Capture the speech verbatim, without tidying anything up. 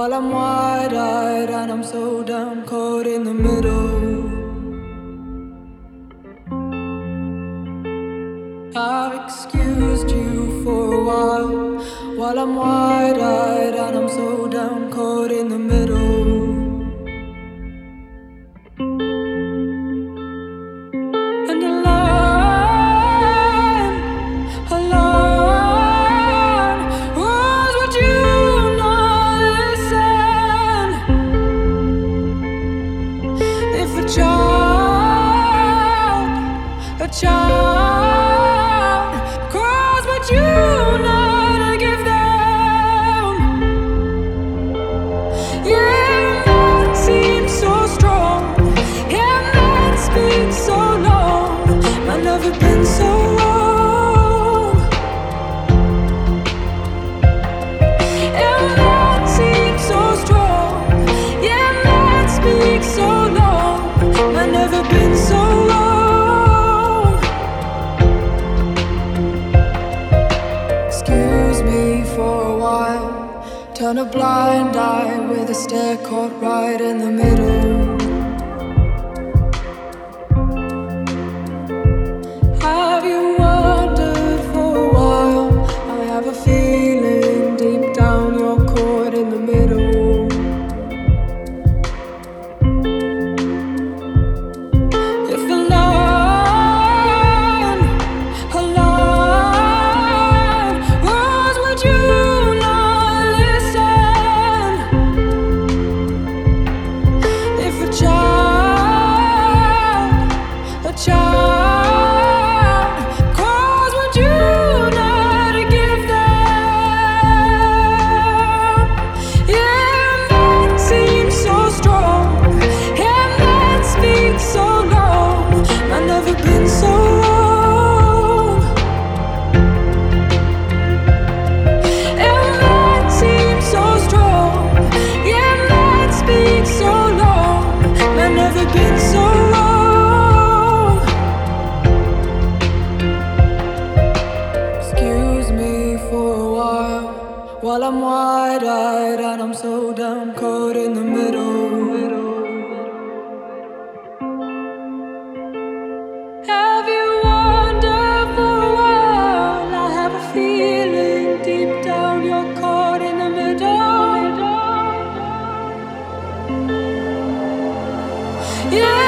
while I'm wide-eyed and I'm so down caught in the middle. I've excused you for a while while I'm wide-eyed and I'm so down caught in the middle. And a line, a line was what you not listen. If a child, a child cries what you not give them. Yeah, man seems so strong. Yeah, man speaks so long. I've never been so wrong. Yeah, man seems so strong. Yeah, man speaks so long. I've never been so wrong. Excuse me for a while. Turn a blind eye with a stare caught right in the middle. Have you wondered for a while? I have a feeling deep down you're caught in the middle. If a line, a line was what you not listen. If a child, a child calls what you not give them. Yeah, man seems so strong. Yeah, man speaks so long. I've never been so wrong. Yeah, man seems so strong. Yeah, man speaks so long. I've never been so wrong. Excuse me for a while while I'm wide-eyed and I'm so down caught in the middle. Have you wondered for a while? I have a feeling deep down you're caught in the middle. Yeah.